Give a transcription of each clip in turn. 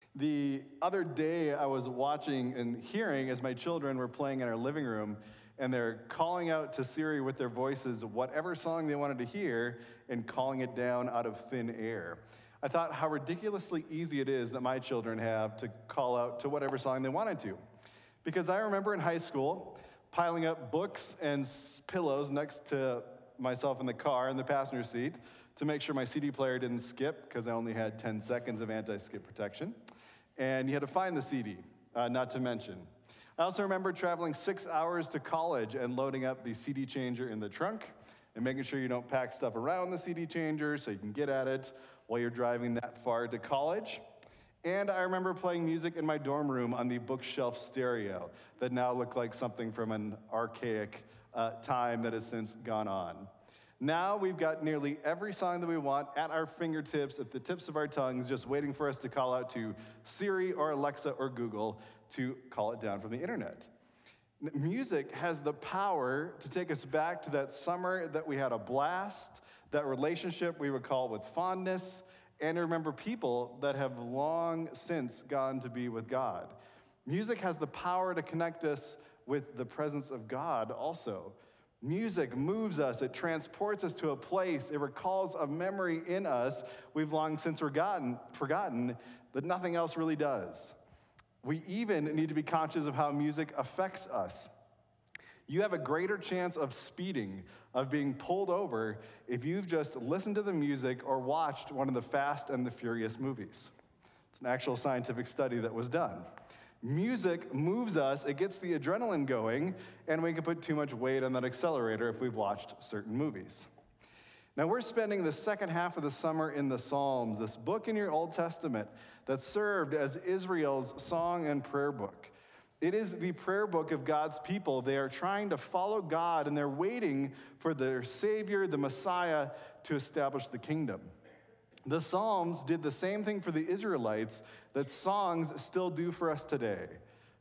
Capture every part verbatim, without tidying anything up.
The other day, I was watching and hearing as my children were playing in our living room, and they're calling out to Siri with their voices whatever song they wanted to hear and calling it down out of thin air. I thought how ridiculously easy it is that my children have to call out to whatever song they wanted to. Because I remember in high school piling up books and s- pillows next to myself in the car in the passenger seat to make sure my C D player didn't skip, because I only had ten seconds of anti-skip protection. And you had to find the C D, uh, not to mention. I also remember traveling six hours to college and loading up the C D changer in the trunk and making sure you don't pack stuff around the C D changer so you can get at it while you're driving that far to college. And I remember playing music in my dorm room on the bookshelf stereo that now looked like something from an archaic uh, time that has since gone on. Now we've got nearly every song that we want at our fingertips, at the tips of our tongues, just waiting for us to call out to Siri or Alexa or Google to call it down from the internet. Music has the power to take us back to that summer that we had a blast, that relationship we recall with fondness, and to remember people that have long since gone to be with God. Music has the power to connect us with the presence of God also. Music moves us, it transports us to a place, it recalls a memory in us we've long since forgotten, forgotten that nothing else really does. We even need to be conscious of how music affects us. You have a greater chance of speeding, of being pulled over, if you've just listened to the music or watched one of the Fast and the Furious movies. It's an actual scientific study that was done. Music moves us, it gets the adrenaline going, and we can put too much weight on that accelerator if we've watched certain movies. Now, we're spending the second half of the summer in the Psalms, this book in your Old Testament that served as Israel's song and prayer book. It is the prayer book of God's people. They are trying to follow God, and they're waiting for their Savior, the Messiah, to establish the kingdom. The Psalms did the same thing for the Israelites that songs still do for us today.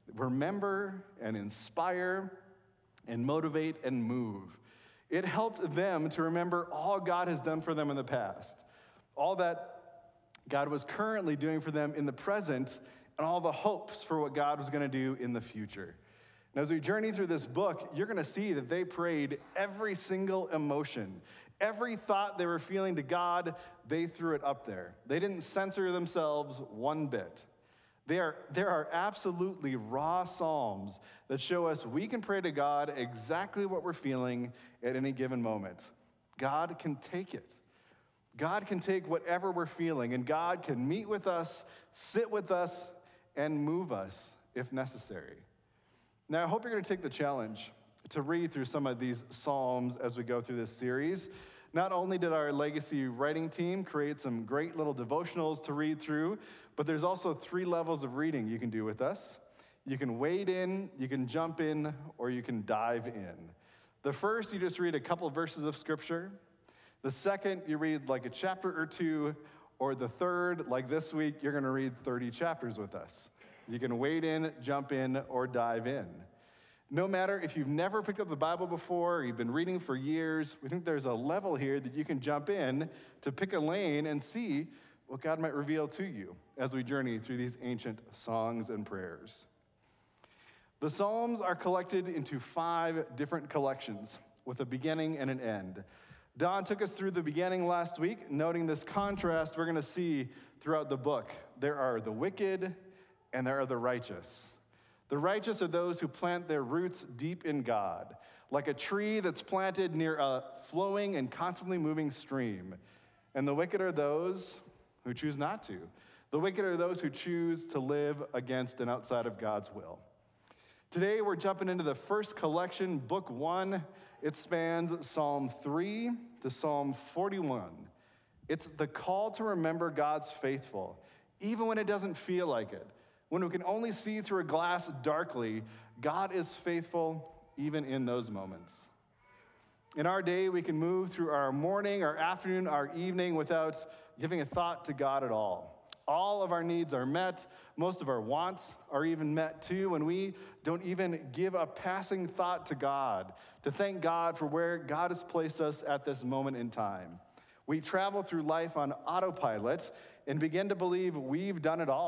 Remember and inspire and motivate and move. It helped them to remember all God has done for them in the past, all that God was currently doing for them in the present, and all the hopes for what God was going to do in the future. And as we journey through this book, you're going to see that they prayed every single emotion. Every thought they were feeling to God, they threw it up there. They didn't censor themselves one bit. They are, there are absolutely raw psalms that show us we can pray to God exactly what we're feeling at any given moment. God can take it. God can take whatever we're feeling, and God can meet with us, sit with us, and move us if necessary. Now, I hope you're going to take the challenge to read through some of these Psalms as we go through this series. Not only did our legacy writing team create some great little devotionals to read through, but there's also three levels of reading you can do with us. You can wade in, you can jump in, or you can dive in. The first, you just read a couple of verses of scripture. The second, you read like a chapter or two, or the third, like this week, you're going to read thirty chapters with us. You can wade in, jump in, or dive in. No matter if you've never picked up the Bible before, or you've been reading for years, we think there's a level here that you can jump in to pick a lane and see what God might reveal to you as we journey through these ancient songs and prayers. The Psalms are collected into five different collections with a beginning and an end. Don took us through the beginning last week, noting this contrast we're going to see throughout the book. There are the wicked and there are the righteous. The righteous are those who plant their roots deep in God, like a tree that's planted near a flowing and constantly moving stream. And the wicked are those who choose not to. The wicked are those who choose to live against and outside of God's will. Today, we're jumping into the first collection, book one. It spans Psalm three to Psalm forty-one. It's the call to remember God's faithful, even when it doesn't feel like it. When we can only see through a glass darkly, God is faithful even in those moments. In our day, we can move through our morning, our afternoon, our evening without giving a thought to God at all. All of our needs are met. Most of our wants are even met too, when we don't even give a passing thought to God, to thank God for where God has placed us at this moment in time. We travel through life on autopilot and begin to believe we've done it all,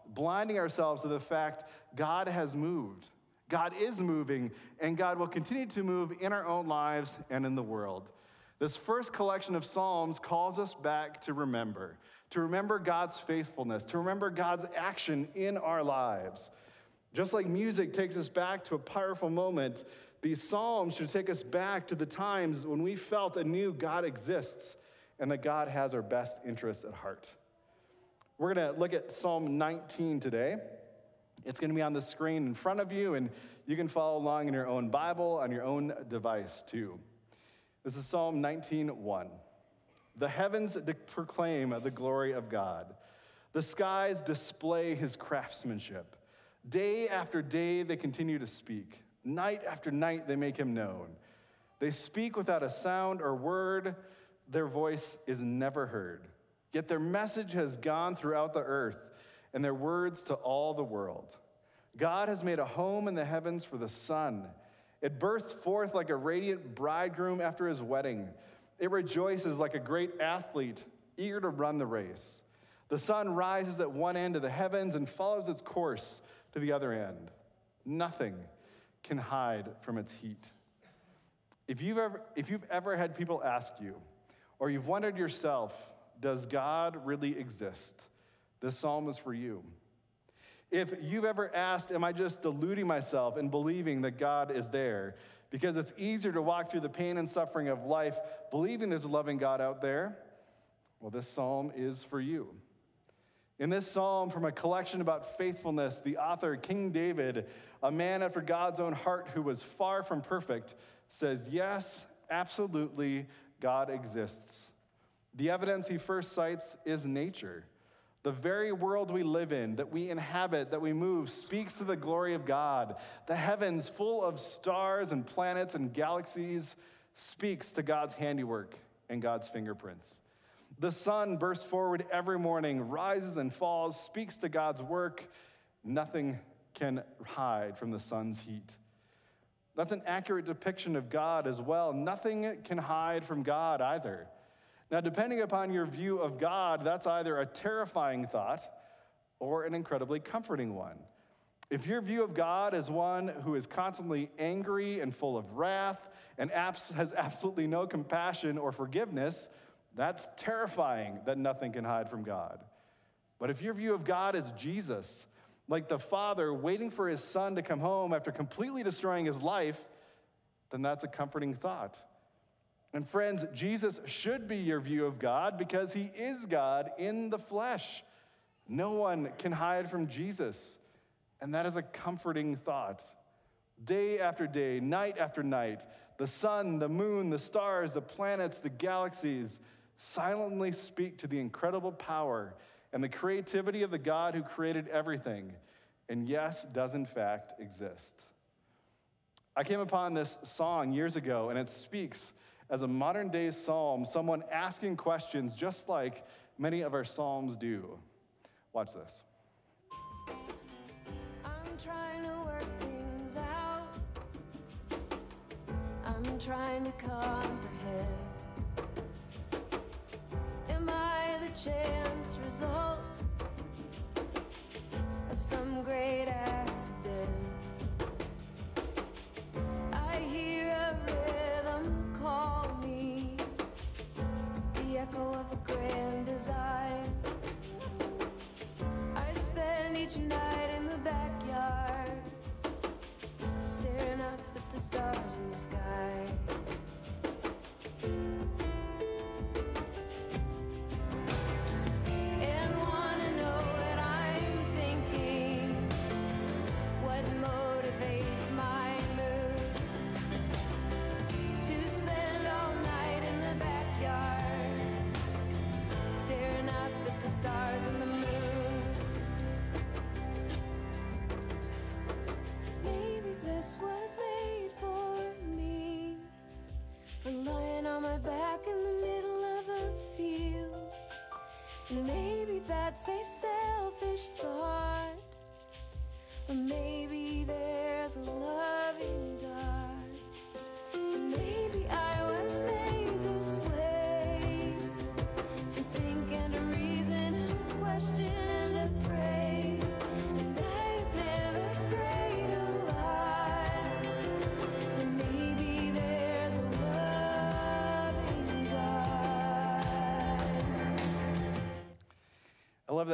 blinding ourselves to the fact God has moved. God is moving, and God will continue to move in our own lives and in the world. This first collection of Psalms calls us back to remember, to remember God's faithfulness, to remember God's action in our lives. Just like music takes us back to a powerful moment, these Psalms should take us back to the times when we felt and knew God exists and that God has our best interests at heart. We're going to look at Psalm nineteen today. It's going to be on the screen in front of you, and you can follow along in your own Bible, on your own device too. This is Psalm nineteen one. The heavens de- proclaim the glory of God. The skies display his craftsmanship. Day after day they continue to speak. Night after night they make him known. They speak without a sound or word. Their voice is never heard. Yet their message has gone throughout the earth, and their words to all the world. God has made a home in the heavens for the sun. It bursts forth like a radiant bridegroom after his wedding. It rejoices like a great athlete, eager to run the race. The sun rises at one end of the heavens and follows its course to the other end. Nothing can hide from its heat. If you've ever, if you've ever had people ask you, or you've wondered yourself, does God really exist? This psalm is for you. If you've ever asked, am I just deluding myself in believing that God is there? Because it's easier to walk through the pain and suffering of life believing there's a loving God out there. Well, this psalm is for you. In this psalm, from a collection about faithfulness, the author, King David, a man after God's own heart who was far from perfect, says, yes, absolutely, God exists. The evidence he first cites is nature. The very world we live in, that we inhabit, that we move, speaks to the glory of God. The heavens, full of stars and planets and galaxies, speaks to God's handiwork and God's fingerprints. The sun bursts forward every morning, rises and falls, speaks to God's work. Nothing can hide from the sun's heat. That's an accurate depiction of God as well. Nothing can hide from God either. Now, depending upon your view of God, that's either a terrifying thought or an incredibly comforting one. If your view of God is one who is constantly angry and full of wrath and abs- has absolutely no compassion or forgiveness, that's terrifying that nothing can hide from God. But if your view of God is Jesus, like the Father waiting for his Son to come home after completely destroying his life, then that's a comforting thought. And friends, Jesus should be your view of God because he is God in the flesh. No one can hide from Jesus, and that is a comforting thought. Day after day, night after night, the sun, the moon, the stars, the planets, the galaxies silently speak to the incredible power and the creativity of the God who created everything, and yes, does in fact exist. I came upon this song years ago, and it speaks as a modern-day psalm, someone asking questions just like many of our psalms do. Watch this. I'm trying to work things out. I'm trying to comprehend. Am I the chance result of some great accident? I hear a rhythm call me, the echo of a grand design. I spend each night in the backyard, staring up at the stars in the sky. And wanna know what I'm thinking, what motivates my mood, to spend all night in the backyard, staring up at the stars and the moon. Maybe this was made for me, for lying on my back in the middle of a field. And maybe that's a selfish thought, or maybe there's a loving God. And maybe I was made this way, to think and to reason and to question and to pray.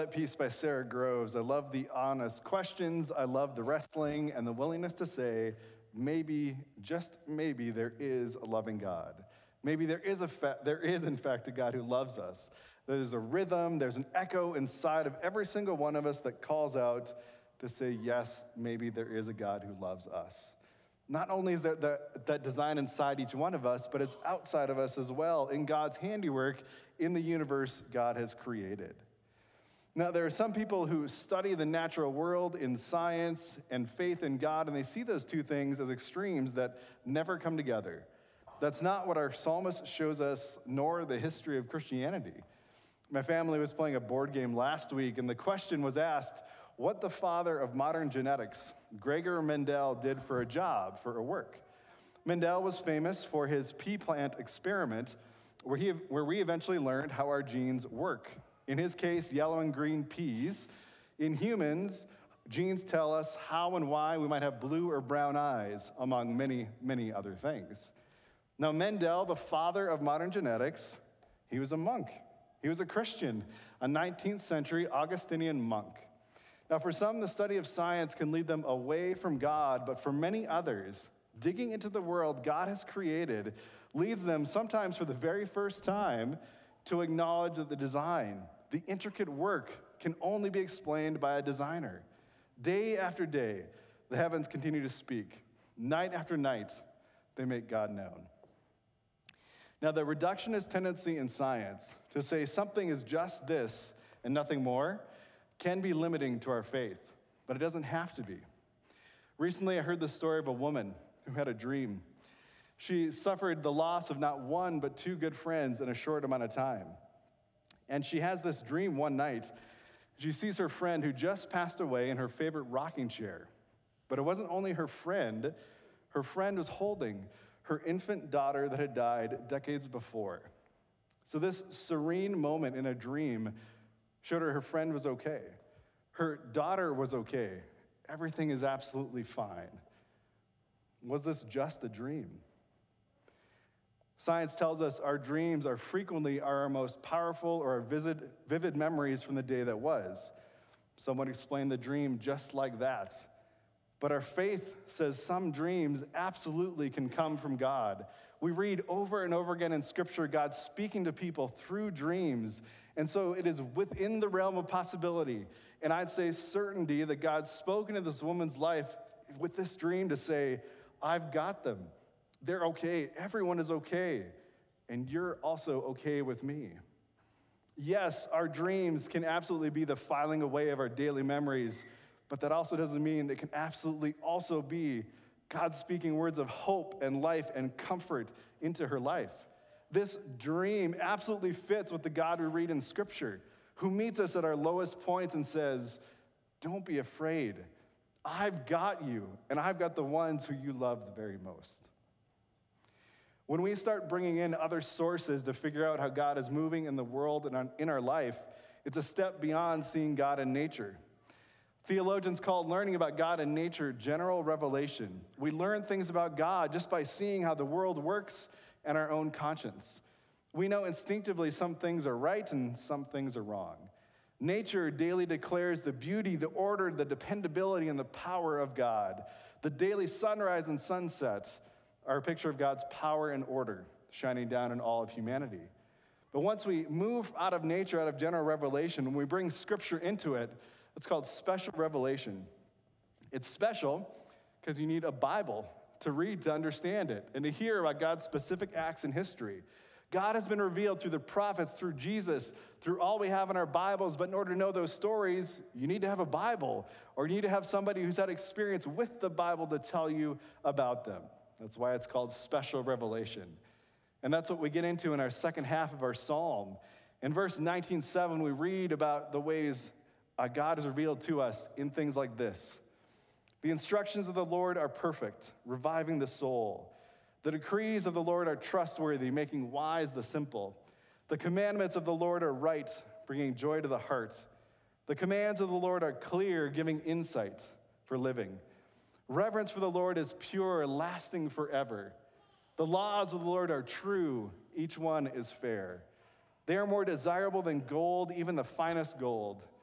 that piece by Sarah Groves. I love the honest questions. I love the wrestling and the willingness to say, maybe, just maybe, there is a loving God. Maybe there is, a fa- there is, in fact, a God who loves us. There's a rhythm, there's an echo inside of every single one of us that calls out to say, yes, maybe there is a God who loves us. Not only is there that, that design inside each one of us, but it's outside of us as well, in God's handiwork in the universe God has created. Now, there are some people who study the natural world in science and faith in God, and they see those two things as extremes that never come together. That's not what our psalmist shows us, nor the history of Christianity. My family was playing a board game last week, and the question was asked what the father of modern genetics, Gregor Mendel, did for a job, for a work. Mendel was famous for his pea plant experiment, where, he, where we eventually learned how our genes work. In his case, yellow and green peas. In humans, genes tell us how and why we might have blue or brown eyes, among many, many other things. Now, Mendel, the father of modern genetics, he was a monk. He was a Christian, a nineteenth century Augustinian monk. Now, for some, the study of science can lead them away from God, but for many others, digging into the world God has created leads them, sometimes for the very first time, to acknowledge that the design, the intricate work, can only be explained by a designer. Day after day, the heavens continue to speak. Night after night, they make God known. Now, the reductionist tendency in science to say something is just this and nothing more can be limiting to our faith, but it doesn't have to be. Recently, I heard the story of a woman who had a dream. She suffered the loss of not one, but two good friends in a short amount of time. And she has this dream one night. She sees her friend who just passed away in her favorite rocking chair. But it wasn't only her friend. Her friend was holding her infant daughter that had died decades before. So this serene moment in a dream showed her her friend was okay. Her daughter was okay. Everything is absolutely fine. Was this just a dream? Science tells us our dreams are frequently our most powerful or vivid, vivid memories from the day that was. Someone explained the dream just like that. But our faith says some dreams absolutely can come from God. We read over and over again in Scripture God speaking to people through dreams. And so it is within the realm of possibility, and I'd say certainty, that God's spoken to this woman's life with this dream to say, I've got them. They're okay. Everyone is okay. And you're also okay with me. Yes, our dreams can absolutely be the filing away of our daily memories, but that also doesn't mean they can absolutely also be God speaking words of hope and life and comfort into her life. This dream absolutely fits with the God we read in Scripture, who meets us at our lowest points and says, don't be afraid. I've got you, and I've got the ones who you love the very most. When we start bringing in other sources to figure out how God is moving in the world and in our life, it's a step beyond seeing God in nature. Theologians call learning about God and nature general revelation. We learn things about God just by seeing how the world works and our own conscience. We know instinctively some things are right and some things are wrong. Nature daily declares the beauty, the order, the dependability, and the power of God. The daily sunrise and sunset are a picture of God's power and order shining down in all of humanity. But once we move out of nature, out of general revelation, when we bring Scripture into it, it's called special revelation. It's special because you need a Bible to read, to understand it, and to hear about God's specific acts in history. God has been revealed through the prophets, through Jesus, through all we have in our Bibles, but in order to know those stories, you need to have a Bible, or you need to have somebody who's had experience with the Bible to tell you about them. That's why it's called special revelation. And that's what we get into in our second half of our psalm. In verse nineteen seven, we read about the ways uh, God has revealed to us in things like this. The instructions of the Lord are perfect, reviving the soul. The decrees of the Lord are trustworthy, making wise the simple. The commandments of the Lord are right, bringing joy to the heart. The commands of the Lord are clear, giving insight for living. Reverence for the Lord is pure, lasting forever. The laws of the Lord are true, each one is fair. They are more desirable than gold, even the finest gold.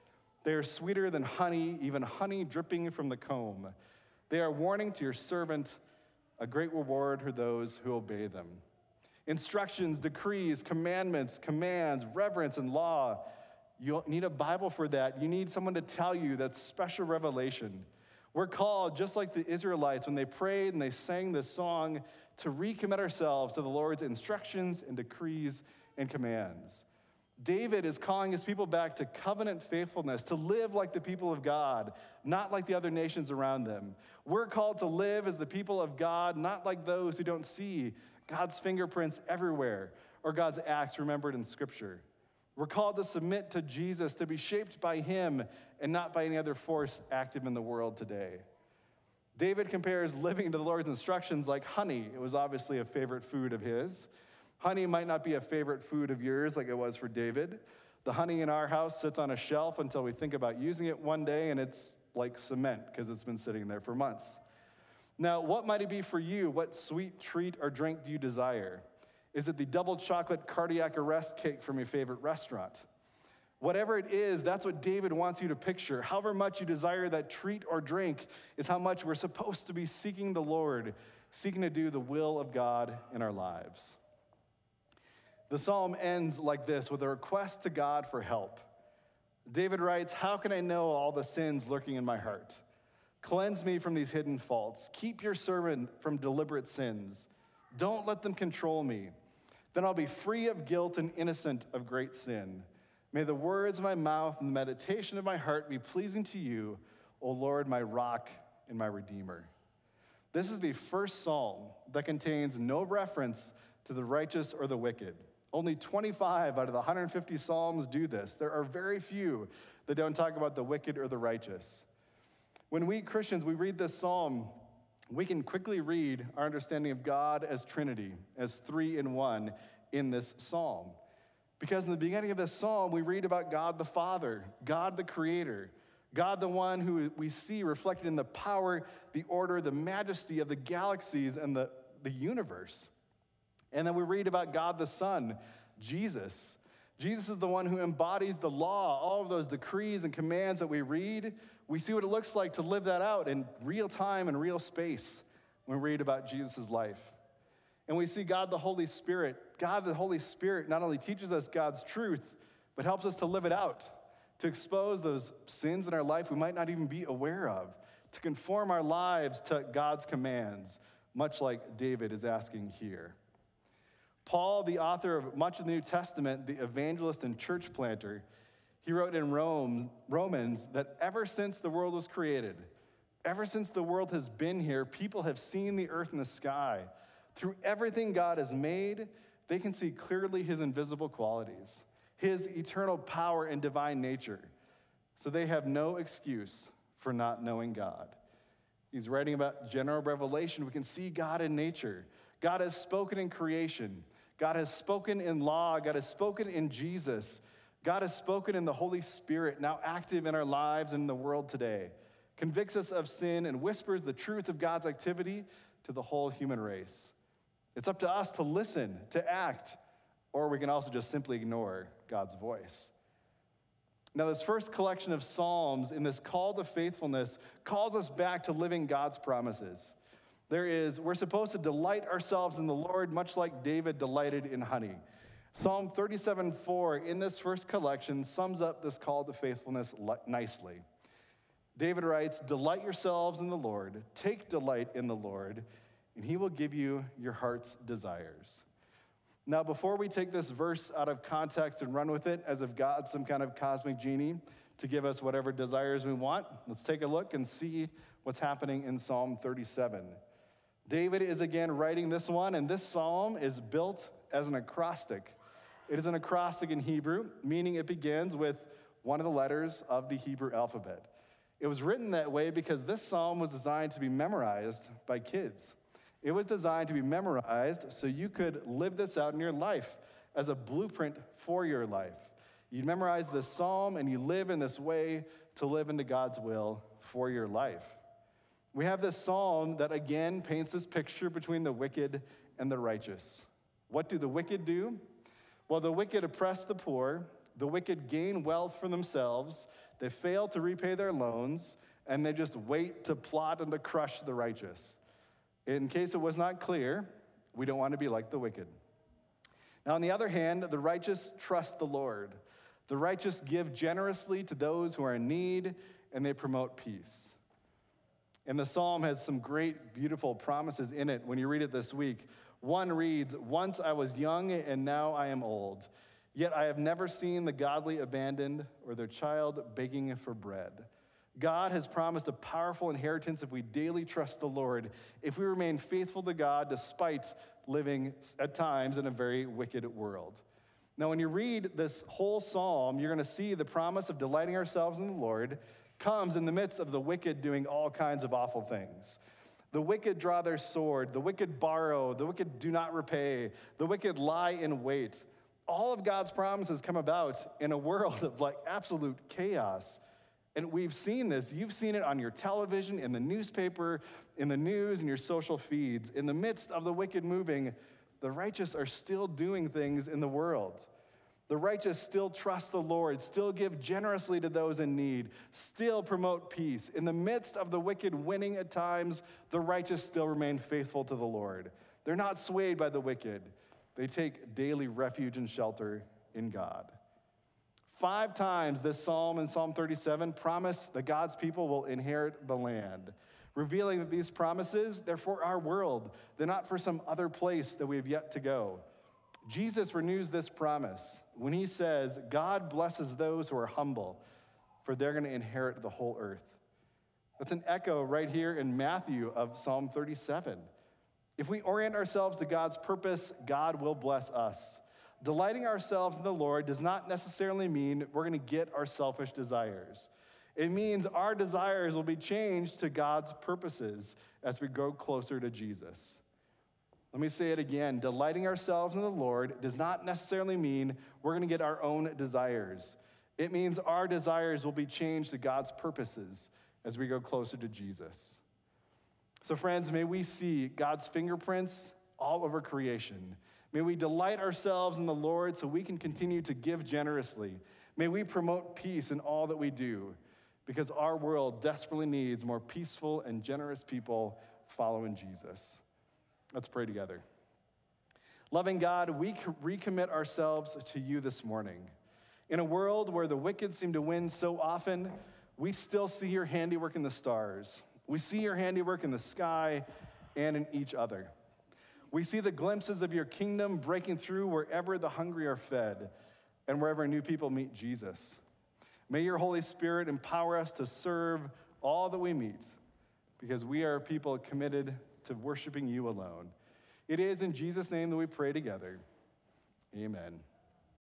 They are sweeter than honey, even honey dripping from the comb. They are warning to your servant, a great reward for those who obey them. Instructions, decrees, commandments, commands, reverence, and law. You need a Bible for that. You need someone to tell you that special revelation. We're called, just like the Israelites, when they prayed and they sang this song, to recommit ourselves to the Lord's instructions and decrees and commands. David is calling his people back to covenant faithfulness, to live like the people of God, not like the other nations around them. We're called to live as the people of God, not like those who don't see God's fingerprints everywhere or God's acts remembered in Scripture. We're called to submit to Jesus, to be shaped by him and not by any other force active in the world today. David compares living to the Lord's instructions like honey. It was obviously a favorite food of his. Honey might not be a favorite food of yours like it was for David. The honey in our house sits on a shelf until we think about using it one day, and it's like cement because it's been sitting there for months. Now, what might it be for you? What sweet treat or drink do you desire? Is it the double chocolate cardiac arrest cake from your favorite restaurant? Whatever it is, that's what David wants you to picture. However much you desire that treat or drink is how much we're supposed to be seeking the Lord, seeking to do the will of God in our lives. The psalm ends like this, with a request to God for help. David writes, "How can I know all the sins lurking in my heart? Cleanse me from these hidden faults. Keep your servant from deliberate sins. Don't let them control me. Then I'll be free of guilt and innocent of great sin. May the words of my mouth and the meditation of my heart be pleasing to you, O Lord, my rock and my redeemer." This is the first psalm that contains no reference to the righteous or the wicked. Only twenty-five out of the one hundred fifty psalms do this. There are very few that don't talk about the wicked or the righteous. When we Christians, we read this psalm, we can quickly read our understanding of God as Trinity, as three in one in this psalm. Because in the beginning of this psalm, we read about God the Father, God the Creator, God the one who we see reflected in the power, the order, the majesty of the galaxies and the, the universe. And then we read about God the Son, Jesus. Jesus is the one who embodies the law, all of those decrees and commands that we read. We see what it looks like to live that out in real time and real space when we read about Jesus' life. And we see God the Holy Spirit. God the Holy Spirit not only teaches us God's truth, but helps us to live it out, to expose those sins in our life we might not even be aware of, to conform our lives to God's commands, much like David is asking here. Paul, the author of much of the New Testament, the evangelist and church planter, he wrote in Rome, Romans that ever since the world was created, ever since the world has been here, people have seen the earth and the sky. Through everything God has made, they can see clearly his invisible qualities, his eternal power and divine nature. So they have no excuse for not knowing God. He's writing about general revelation. We can see God in nature. God has spoken in creation. God has spoken in law. God has spoken in Jesus. God has spoken in the Holy Spirit, now active in our lives and in the world today. Convicts us of sin and whispers the truth of God's activity to the whole human race. It's up to us to listen, to act, or we can also just simply ignore God's voice. Now, this first collection of Psalms in this call to faithfulness calls us back to living God's promises. There is, we're supposed to delight ourselves in the Lord, much like David delighted in honey. Psalm thirty-seven four in this first collection sums up this call to faithfulness nicely. David writes, "Delight yourselves in the Lord, take delight in the Lord, and he will give you your heart's desires." Now, before we take this verse out of context and run with it as if God's some kind of cosmic genie to give us whatever desires we want, let's take a look and see what's happening in Psalm thirty-seven. David is again writing this one, and this psalm is built as an acrostic. It is an acrostic in Hebrew, meaning it begins with one of the letters of the Hebrew alphabet. It was written that way because this psalm was designed to be memorized by kids. It was designed to be memorized so you could live this out in your life as a blueprint for your life. You memorize this psalm and you live in this way to live into God's will for your life. We have this psalm that again paints this picture between the wicked and the righteous. What do the wicked do? Well, the wicked oppress the poor. The wicked gain wealth for themselves. They fail to repay their loans, and they just wait to plot and to crush the righteous. In case it was not clear, we don't want to be like the wicked. Now, on the other hand, the righteous trust the Lord. The righteous give generously to those who are in need, and they promote peace. And the psalm has some great, beautiful promises in it when you read it this week. One reads, "Once I was young, and now I am old. Yet I have never seen the godly abandoned or their child begging for bread." God has promised a powerful inheritance if we daily trust the Lord, if we remain faithful to God despite living at times in a very wicked world. Now, when you read this whole psalm, you're going to see the promise of delighting ourselves in the Lord comes in the midst of the wicked doing all kinds of awful things. The wicked draw their sword, the wicked borrow, the wicked do not repay, the wicked lie in wait. All of God's promises come about in a world of like absolute chaos. And we've seen this. You've seen it on your television, in the newspaper, in the news, in your social feeds. In the midst of the wicked moving, the righteous are still doing things in the world. The righteous still trust the Lord, still give generously to those in need, still promote peace. In the midst of the wicked winning at times, the righteous still remain faithful to the Lord. They're not swayed by the wicked. They take daily refuge and shelter in God. Five times this psalm in Psalm thirty-seven promise that God's people will inherit the land, revealing that these promises, they're for our world. They're not for some other place that we have yet to go. Jesus renews this promise when he says, God blesses those who are humble, for they're going to inherit the whole earth. That's an echo right here in Matthew of Psalm thirty-seven. If we orient ourselves to God's purpose, God will bless us. Delighting ourselves in the Lord does not necessarily mean we're going to get our selfish desires. It means our desires will be changed to God's purposes as we grow closer to Jesus. Let me say it again. Delighting ourselves in the Lord does not necessarily mean we're going to get our own desires. It means our desires will be changed to God's purposes as we go closer to Jesus. So friends, may we see God's fingerprints all over creation. May we delight ourselves in the Lord so we can continue to give generously. May we promote peace in all that we do, because our world desperately needs more peaceful and generous people following Jesus. Let's pray together. Loving God, we recommit ourselves to you this morning. In a world where the wicked seem to win so often, we still see your handiwork in the stars. We see your handiwork in the sky and in each other. We see the glimpses of your kingdom breaking through wherever the hungry are fed and wherever new people meet Jesus. May your Holy Spirit empower us to serve all that we meet, because we are people committed to worshiping you alone. It is in Jesus' name that we pray together. Amen.